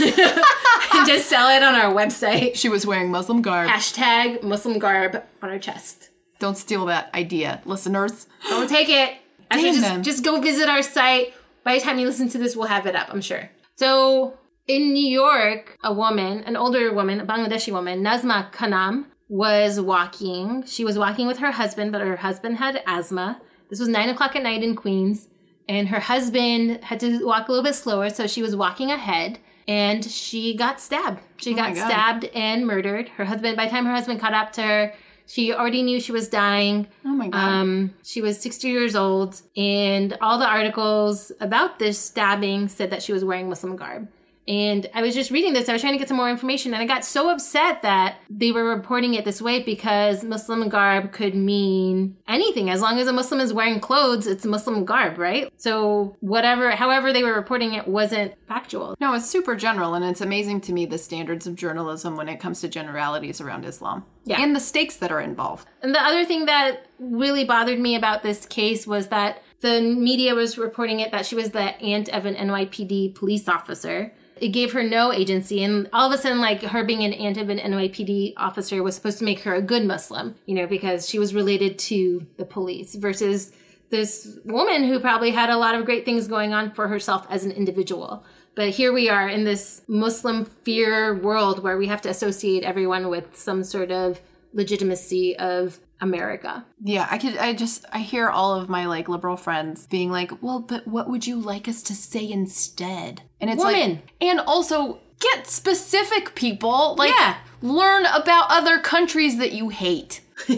[SPEAKER 2] And just sell it on our website.
[SPEAKER 1] She was wearing Muslim garb.
[SPEAKER 2] Hashtag Muslim garb on our chest.
[SPEAKER 1] Don't steal that idea, listeners.
[SPEAKER 2] Don't take it. Actually,
[SPEAKER 1] Damn
[SPEAKER 2] just,
[SPEAKER 1] them.
[SPEAKER 2] just go visit our site. By the time you listen to this, we'll have it up, I'm sure. So, in New York, a woman, an older woman, a Bangladeshi woman, Nazma Khanam, was walking. She was walking with her husband, but her husband had asthma. This was nine o'clock at night in Queens. And her husband had to walk a little bit slower, so she was walking ahead. And she got stabbed. She
[SPEAKER 1] Oh
[SPEAKER 2] got stabbed and murdered. Her husband, by the time her husband caught up to her, she already knew she was dying.
[SPEAKER 1] Oh my God.
[SPEAKER 2] Um, she was sixty years old. And all the articles about this stabbing said that she was wearing Muslim garb. And I was just reading this. I was trying to get some more information. And I got so upset that they were reporting it this way because Muslim garb could mean anything. As long as a Muslim is wearing clothes, it's Muslim garb, right? So whatever, however they were reporting it wasn't factual.
[SPEAKER 1] No, it's super general, and it's amazing to me the standards of journalism when it comes to generalities around Islam.
[SPEAKER 2] Yeah.
[SPEAKER 1] And the stakes that are involved.
[SPEAKER 2] And the other thing that really bothered me about this case was that the media was reporting it that she was the aunt of an N Y P D police officer. It gave her no agency. And all of a sudden, like, her being an aunt of an N Y P D officer was supposed to make her a good Muslim, you know, because she was related to the police versus this woman who probably had a lot of great things going on for herself as an individual. But here we are in this Muslim fear world where we have to associate everyone with some sort of legitimacy of America.
[SPEAKER 1] Yeah, I could, I just, I hear all of my, like, liberal friends being like, well, but what would you like us to say instead? And it's
[SPEAKER 2] Woman.
[SPEAKER 1] like, and also get specific, people. Like,
[SPEAKER 2] Yeah.
[SPEAKER 1] learn about other countries that you hate.
[SPEAKER 2] But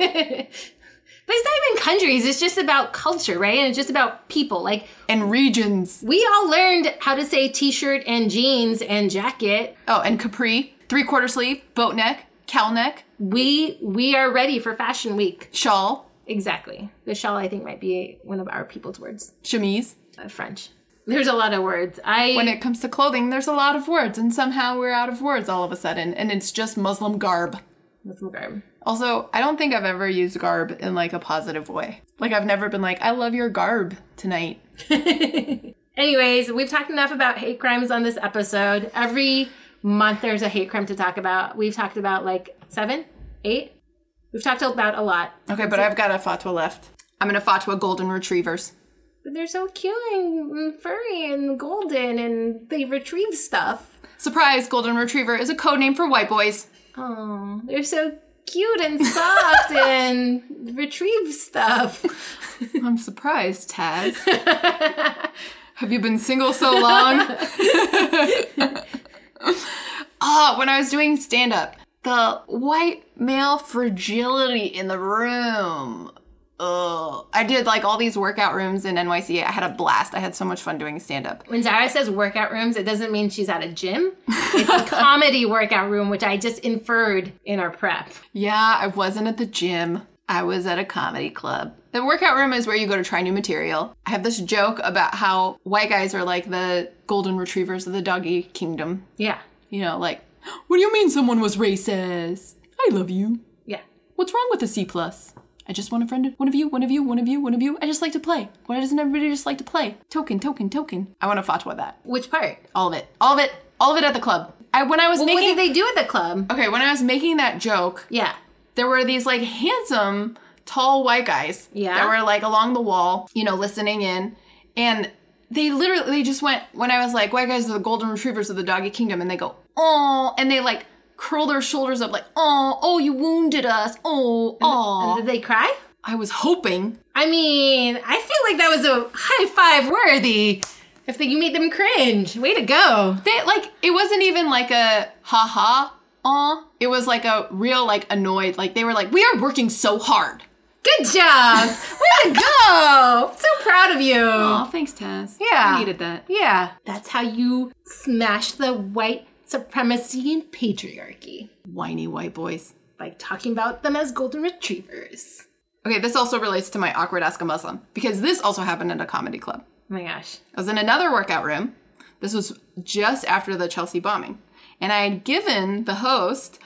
[SPEAKER 2] it's not even countries. It's just about culture, right? And it's just about people. Like,
[SPEAKER 1] And regions.
[SPEAKER 2] we all learned how to say t-shirt and jeans and jacket.
[SPEAKER 1] Oh, and capri, three-quarter sleeve, boat neck, cowl neck,
[SPEAKER 2] We we are ready for Fashion Week.
[SPEAKER 1] shawl,
[SPEAKER 2] Exactly. The shawl, I think, might be one of our people's words.
[SPEAKER 1] chemise.
[SPEAKER 2] Uh, French. There's a lot of words. I
[SPEAKER 1] When it comes to clothing, there's a lot of words, and somehow we're out of words all of a sudden, and it's just Muslim garb.
[SPEAKER 2] Muslim garb.
[SPEAKER 1] Also, I don't think I've ever used garb in, like, a positive way. Like, I've never been like, I love your garb tonight.
[SPEAKER 2] Anyways, we've talked enough about hate crimes on this episode. Every month there's a hate crime to talk about. We've talked about like seven, eight. We've talked about a lot.
[SPEAKER 1] Okay, but I've got a fatwa left. I'm gonna fatwa golden retrievers.
[SPEAKER 2] But they're so cute and furry and golden and they retrieve stuff.
[SPEAKER 1] Surprise, golden retriever is a code name for white boys.
[SPEAKER 2] Oh, they're so cute and soft and retrieve stuff.
[SPEAKER 1] I'm surprised, Taz. Have you been single so long? Ah, when I was doing stand-up, the white male fragility in the room. Ugh. I did like all these workout rooms in N Y C. I had a blast. I had so much fun doing stand-up.
[SPEAKER 2] When Zara says workout rooms, it doesn't mean she's at a gym. It's a comedy workout room, which I just inferred in our prep.
[SPEAKER 1] Yeah, I wasn't at the gym. I was at a comedy club. The workout room is where you go to try new material. I have this joke about how white guys are like the golden retrievers of the doggy kingdom.
[SPEAKER 2] Yeah.
[SPEAKER 1] You know, like, what do you mean someone was racist? I love you.
[SPEAKER 2] Yeah.
[SPEAKER 1] What's wrong with a C plus? I just want a friend, one of you, one of you, one of you, one of you. I just like to play. Why doesn't everybody just like to play? Token, token, token. I want to fatwa that.
[SPEAKER 2] Which part?
[SPEAKER 1] All of it. All of it. All of it at the club. I when I was
[SPEAKER 2] Well,
[SPEAKER 1] making
[SPEAKER 2] what did they do at the club?
[SPEAKER 1] Okay, when I was making that joke,
[SPEAKER 2] Yeah.
[SPEAKER 1] there were these like handsome, tall white guys
[SPEAKER 2] Yeah.
[SPEAKER 1] that were like along the wall, you know, listening in. And they literally they just went, when I was like, white guys are the golden retrievers of the doggy kingdom, and they go, oh, and they like curl their shoulders up like, oh, oh, you wounded us. Oh, oh.
[SPEAKER 2] Did they cry?
[SPEAKER 1] I was hoping.
[SPEAKER 2] I mean, I feel like that was a high five worthy. If they, you made them cringe. Way to go.
[SPEAKER 1] They like it wasn't even like a ha ha aw. It was like a real like annoyed. Like they were like, we are working so hard.
[SPEAKER 2] Good job. Way to go. So proud of you.
[SPEAKER 1] Oh, thanks, Taz.
[SPEAKER 2] Yeah.
[SPEAKER 1] I needed that.
[SPEAKER 2] Yeah. That's how you smash the white supremacy and patriarchy.
[SPEAKER 1] Whiny white boys.
[SPEAKER 2] By talking about them as golden retrievers.
[SPEAKER 1] Okay, this also relates to my awkward Ask a Muslim, because this also happened at a comedy club.
[SPEAKER 2] Oh my gosh.
[SPEAKER 1] I was in another workout room. This was just after the Chelsea bombing. And I had given the host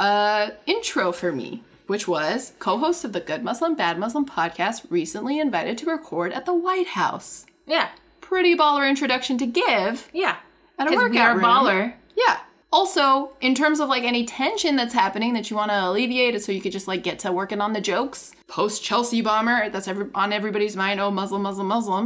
[SPEAKER 1] an intro for me, which was co-host of the Good Muslim, Bad Muslim podcast, recently invited to record at the White House.
[SPEAKER 2] Yeah.
[SPEAKER 1] Pretty baller introduction to give
[SPEAKER 2] Yeah.
[SPEAKER 1] at a
[SPEAKER 2] Because
[SPEAKER 1] workout
[SPEAKER 2] we are
[SPEAKER 1] room.
[SPEAKER 2] baller.
[SPEAKER 1] Yeah. Also, in terms of like any tension that's happening that you want to alleviate, so you could just like get to working on the jokes. Post Chelsea bomber, that's every, on everybody's mind. Oh, Muslim, Muslim, Muslim.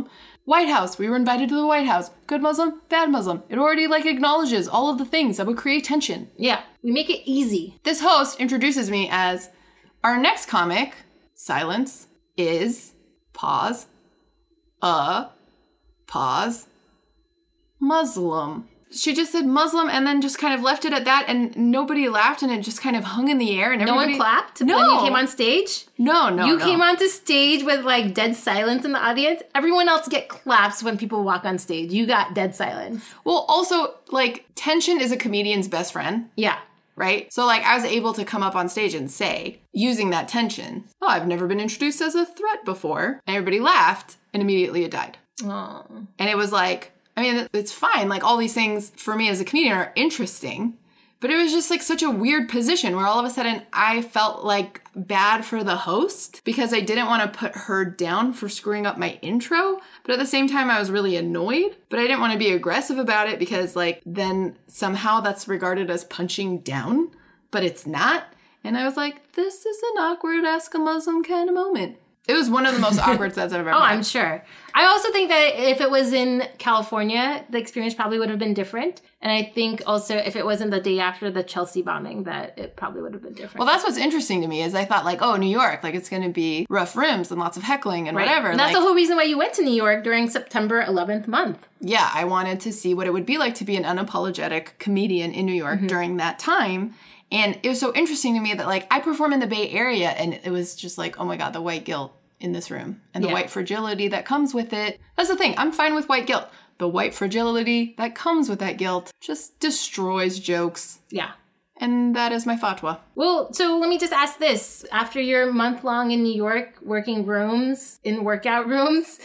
[SPEAKER 1] White House. We were invited to the White House. Good Muslim, bad Muslim. It already like acknowledges all of the things that would create tension.
[SPEAKER 2] Yeah, we make it easy.
[SPEAKER 1] This host introduces me as our next comic, silence, is, pause, a, pause, Muslim. She just said Muslim and then just kind of left it at that, and nobody laughed, and it just kind of hung in the air. And everybody...
[SPEAKER 2] No one clapped
[SPEAKER 1] no.
[SPEAKER 2] when you came on stage?
[SPEAKER 1] No, no,
[SPEAKER 2] You
[SPEAKER 1] no.
[SPEAKER 2] came onto stage with like dead silence in the audience. Everyone else get claps when people walk on stage. You got dead silence.
[SPEAKER 1] Well, also, like, tension is a comedian's best friend.
[SPEAKER 2] Yeah.
[SPEAKER 1] Right? So, like, I was able to come up on stage and say, using that tension, oh, I've never been introduced as a threat before. And everybody laughed, and immediately it died.
[SPEAKER 2] Oh.
[SPEAKER 1] And it was like, I mean, it's fine. Like, all these things for me as a comedian are interesting. But it was just like such a weird position where all of a sudden I felt like bad for the host because I didn't want to put her down for screwing up my intro. But at the same time, I was really annoyed. But I didn't want to be aggressive about it because, like, then somehow that's regarded as punching down. But it's not. And I was like, this is an awkward Ask a Muslim kind of moment. It was one of the most awkward sets I've ever
[SPEAKER 2] Oh,
[SPEAKER 1] had.
[SPEAKER 2] I'm sure. I also think that if it was in California, the experience probably would have been different. And I think also if it wasn't the day after the Chelsea bombing, that it probably would have been different.
[SPEAKER 1] Well, that's what's interesting to me is I thought like, oh, New York, like it's going to be rough rims and lots of heckling and
[SPEAKER 2] Right.
[SPEAKER 1] whatever.
[SPEAKER 2] And that's
[SPEAKER 1] like,
[SPEAKER 2] the whole reason why you went to New York during September eleventh month.
[SPEAKER 1] Yeah, I wanted to see what it would be like to be an unapologetic comedian in New York mm-hmm. during that time. And it was so interesting to me that like I perform in the Bay Area and it was just like, oh my God, the white guilt in this room and the
[SPEAKER 2] yeah.
[SPEAKER 1] white fragility that comes with it. That's the thing. I'm fine with white guilt. The white fragility that comes with that guilt just destroys jokes.
[SPEAKER 2] Yeah.
[SPEAKER 1] And that is my fatwa.
[SPEAKER 2] Well, so let me just ask this. After your month long in New York, working rooms, in workout rooms,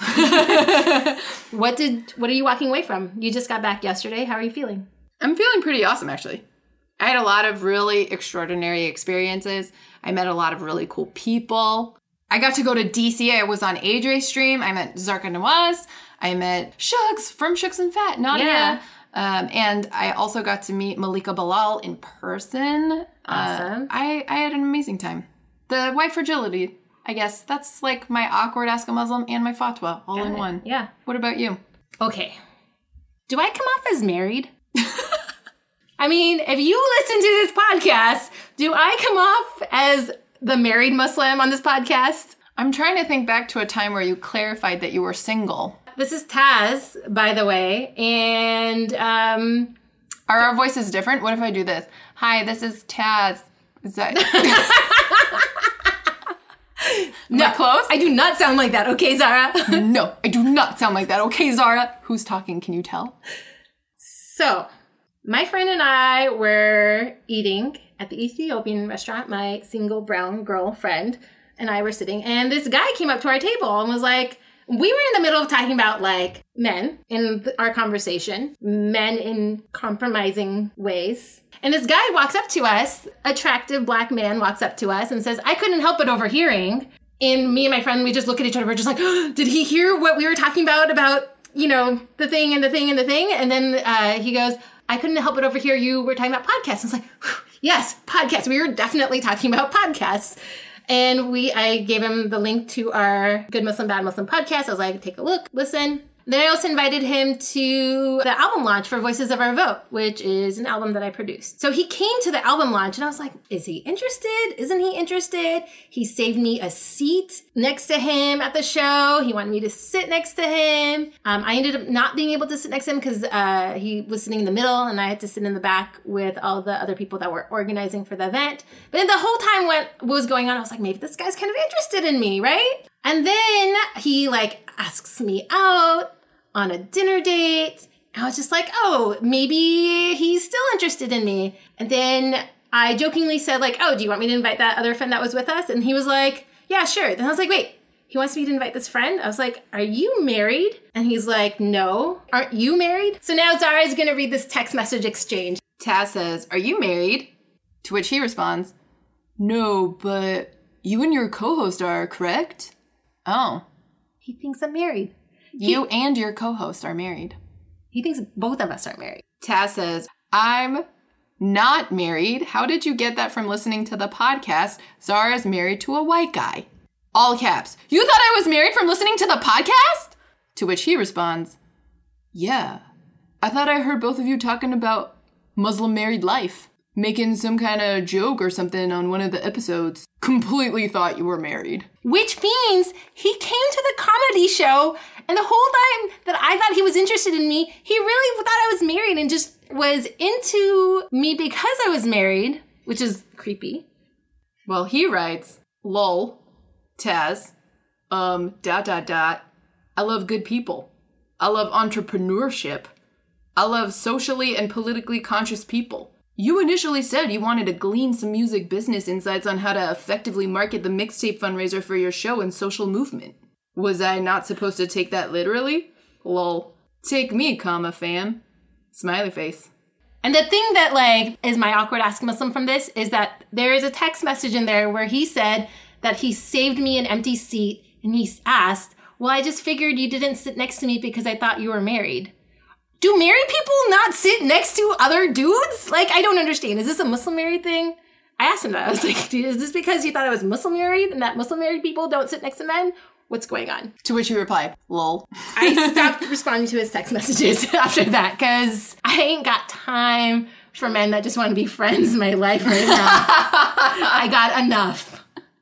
[SPEAKER 2] what did what are you walking away from? You just got back yesterday. How are you feeling?
[SPEAKER 1] I'm feeling pretty awesome, actually. I had a lot of really extraordinary experiences. I met a lot of really cool people. I got to go to D C. I was on Adre's stream. I met Zarka Nawaz. I met Shugs from Shugs and Fat, Nadia.
[SPEAKER 2] Yeah.
[SPEAKER 1] Um, and I also got to meet Malika Bilal in person.
[SPEAKER 2] Awesome.
[SPEAKER 1] Uh, I, I had an amazing time. The white fragility, I guess, that's like my awkward Ask a Muslim and my fatwa all
[SPEAKER 2] Got
[SPEAKER 1] in
[SPEAKER 2] it.
[SPEAKER 1] one.
[SPEAKER 2] Yeah.
[SPEAKER 1] What about you?
[SPEAKER 2] Okay. Do I come off as married? I mean, if you listen to this podcast, do I come off as the married Muslim on this podcast?
[SPEAKER 1] I'm trying to think back to a time where you clarified that you were single.
[SPEAKER 2] This is Taz, by the way, and um,
[SPEAKER 1] are our voices different? What if I do this? Hi, this is Taz. Is that
[SPEAKER 2] no,
[SPEAKER 1] Am I close?
[SPEAKER 2] I do not sound like that. Okay, Zara.
[SPEAKER 1] No, I do not sound like that. Okay, Zara. Who's talking? Can you tell?
[SPEAKER 2] So, my friend and I were eating at the Ethiopian restaurant. My single brown girl friend and I were sitting, and this guy came up to our table and was like, we were in the middle of talking about like men in th- our conversation, men in compromising ways. And this guy walks up to us, attractive black man walks up to us and says, I couldn't help but overhearing. And me and my friend, we just look at each other. We're just like, oh, did he hear what we were talking about, about, you know, the thing and the thing and the thing? And then uh, he goes, I couldn't help but overhear you were talking about podcasts. I was like, yes, podcasts. We were definitely talking about podcasts. And we, I gave him the link to our Good Muslim, Bad Muslim podcast. I was like, take a look, listen. Then I also invited him to the album launch for Voices of Our Vote, which is an album that I produced. So he came to the album launch and I was like, is he interested? Isn't he interested? He saved me a seat next to him at the show. He wanted me to sit next to him. Um, I ended up not being able to sit next to him because uh, he was sitting in the middle and I had to sit in the back with all the other people that were organizing for the event. But then the whole time what was going on, I was like, maybe this guy's kind of interested in me, right? And then he like asks me out on a dinner date. I was just like, oh, maybe he's still interested in me. And then I jokingly said like, oh, do you want me to invite that other friend that was with us? And he was like, yeah, sure. Then I was like, wait, he wants me to invite this friend? I was like, are you married? And he's like, no. Aren't you married? So now Zara is going to read this text message exchange.
[SPEAKER 1] Taz says, are you married? To which he responds, no, but you and your co-host are, correct? Oh.
[SPEAKER 2] He thinks I'm married.
[SPEAKER 1] You he, and your co-host are married.
[SPEAKER 2] He thinks both of us are married.
[SPEAKER 1] Taz says, I'm not married. How did you get that from listening to the podcast? Zara's married to a white guy. All caps. You thought I was married from listening to the podcast? To which he responds, yeah, I thought I heard both of you talking about Muslim married life. Making some kind of joke or something on one of the episodes. Completely thought you were married.
[SPEAKER 2] Which means he came to the comedy show, and the whole time that I thought he was interested in me, he really thought I was married and just was into me because I was married, which is creepy.
[SPEAKER 1] Well, he writes, lol, Taz, um, dot, dot, dot. I love good people. I love entrepreneurship. I love socially and politically conscious people. You initially said you wanted to glean some music business insights on how to effectively market the mixtape fundraiser for your show and social movement. Was I not supposed to take that literally? Lol. Take me, comma, fam. Smiley face.
[SPEAKER 2] And the thing that, like, is my awkward Ask Muslim from this is that there is a text message in there where he said that he saved me an empty seat, and he asked, well, I just figured you didn't sit next to me because I thought you were married. Do married people not sit next to other dudes? Like, I don't understand. Is this a Muslim married thing? I asked him that. I was like, is this because you thought I was Muslim married and that Muslim married people don't sit next to men? What's going on?
[SPEAKER 1] To which you replied, lol.
[SPEAKER 2] I stopped responding to his text messages after that because I ain't got time for men that just want to be friends in my life right now. I got enough.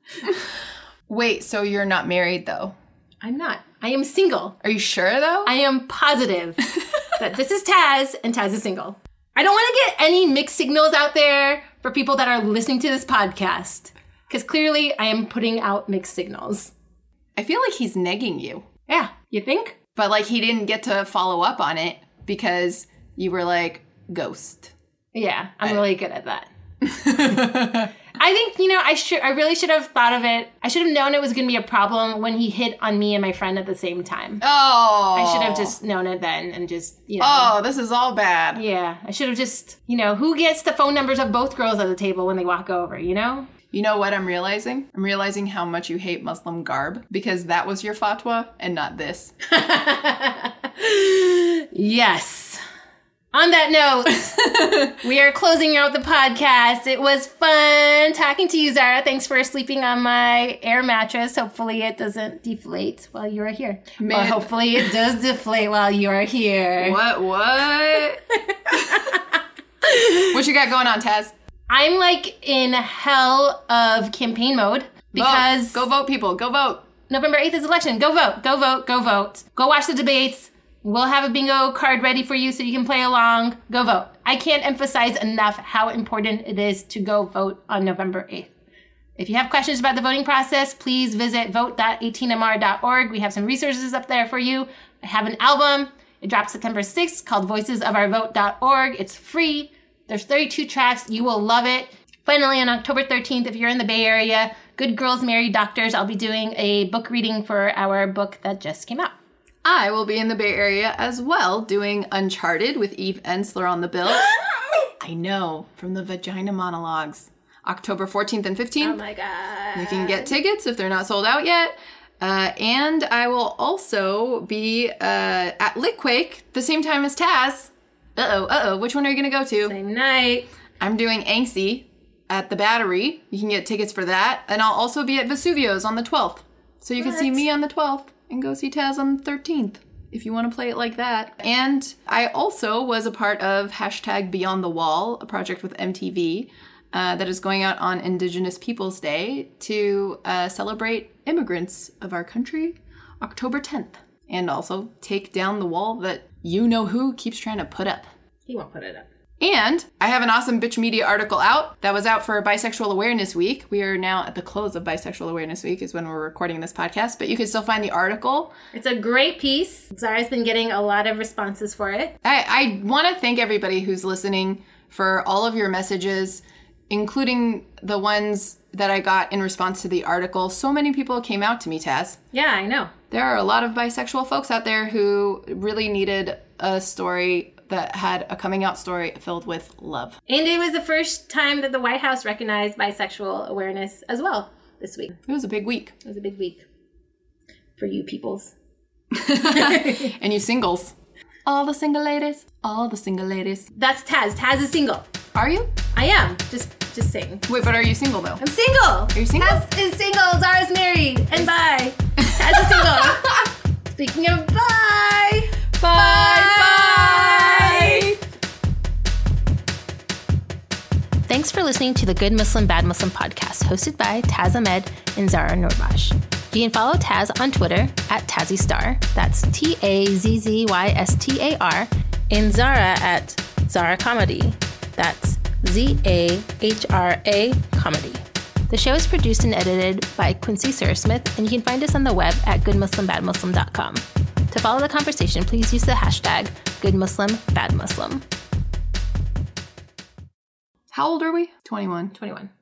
[SPEAKER 1] Wait, so you're not married, though?
[SPEAKER 2] I'm not. I am single.
[SPEAKER 1] Are you sure, though?
[SPEAKER 2] I am positive that this is Taz and Taz is single. I don't want to get any mixed signals out there for people that are listening to this podcast, because clearly I am putting out mixed signals.
[SPEAKER 1] I feel like he's negging you.
[SPEAKER 2] Yeah, you think?
[SPEAKER 1] But, like, he didn't get to follow up on it because you were like, ghost.
[SPEAKER 2] Yeah, I'm I... really good at that. I think, you know, I should. I really should have thought of it. I should have known it was going to be a problem when he hit on me and my friend at the same time.
[SPEAKER 1] Oh.
[SPEAKER 2] I should have just known it then and just, you know.
[SPEAKER 1] Oh, this is all bad.
[SPEAKER 2] Yeah, I should have just, you know, who gets the phone numbers of both girls at the table when they walk over, you know?
[SPEAKER 1] You know what I'm realizing? I'm realizing how much you hate Muslim garb because that was your fatwa and not this.
[SPEAKER 2] Yes. On that note, we are closing out the podcast. It was fun talking to you, Zara. Thanks for sleeping on my air mattress. Hopefully it doesn't deflate while you are here. Man. Or hopefully it does deflate while you are here.
[SPEAKER 1] What, what? What you got going on, Taz?
[SPEAKER 2] I'm like in hell of campaign mode because...
[SPEAKER 1] Vote. Go vote, people. Go vote.
[SPEAKER 2] November eighth is election. Go vote. Go vote. Go vote. Go watch the debates. We'll have a bingo card ready for you so you can play along. Go vote. I can't emphasize enough how important it is to go vote on November eighth. If you have questions about the voting process, please visit vote dot eighteen M R dot org. We have some resources up there for you. I have an album. It drops September sixth called voices of our vote dot org. It's free. There's thirty-two tracks. You will love it. Finally, on October thirteenth, if you're in the Bay Area, Good Girls Marry Doctors, I'll be doing a book reading for our book that just came out.
[SPEAKER 1] I will be in the Bay Area as well, doing Uncharted with Eve Ensler on the bill. I know, from the Vagina Monologues. October fourteenth and fifteenth.
[SPEAKER 2] Oh my God.
[SPEAKER 1] You can get tickets if they're not sold out yet. Uh, and I will also be uh, at Litquake the same time as Taz. Uh-oh, uh-oh. Which one are you going to go to?
[SPEAKER 2] Same night.
[SPEAKER 1] I'm doing Angsty at the Battery. You can get tickets for that. And I'll also be at Vesuvio's on the twelfth. So you what? can see me on the twelfth. And go see Taz on the thirteenth, if you want to play it like that. And I also was a part of hashtag Beyond the Wall, a project with M T V uh, that is going out on Indigenous Peoples Day to uh, celebrate immigrants of our country, October tenth. And also take down the wall that you-know-who keeps trying to put up.
[SPEAKER 2] He won't put it up.
[SPEAKER 1] And I have an awesome Bitch Media article out that was out for Bisexual Awareness Week. We are now at the close of Bisexual Awareness Week is when we're recording this podcast, but you can still find the article.
[SPEAKER 2] It's a great piece. Zara's been getting a lot of responses for it.
[SPEAKER 1] I, I want to thank everybody who's listening for all of your messages, including the ones that I got in response to the article. So many people came out to me, Taz.
[SPEAKER 2] Yeah, I know.
[SPEAKER 1] There are a lot of bisexual folks out there who really needed a story that had a coming out story filled with love.
[SPEAKER 2] And it was the first time that the White House recognized bisexual awareness as well this week.
[SPEAKER 1] It was a big week.
[SPEAKER 2] It was a big week for you peoples.
[SPEAKER 1] And you singles. All the single ladies. All the single ladies.
[SPEAKER 2] That's Taz. Taz is single.
[SPEAKER 1] Are you?
[SPEAKER 2] I am. Just just saying.
[SPEAKER 1] Wait, but are you single though?
[SPEAKER 2] I'm single.
[SPEAKER 1] Are you single?
[SPEAKER 2] Taz is single. Zara's married. And bye. Taz is single. Speaking of bye!
[SPEAKER 1] Bye! Bye!
[SPEAKER 2] Thanks for listening to the Good Muslim, Bad Muslim podcast, hosted by Taz Ahmed and Zara Noorbash. You can follow Taz on Twitter at Tazzy Star. That's T A Z Z Y S T A R. And Zara at Zara Comedy. That's Z A H R A Comedy. The show is produced and edited by Quincy Surasmith, and you can find us on the web at good muslim bad muslim dot com. To follow the conversation, please use the hashtag GoodMuslimBadMuslim.
[SPEAKER 1] How old are we? twenty-one.
[SPEAKER 2] twenty-one.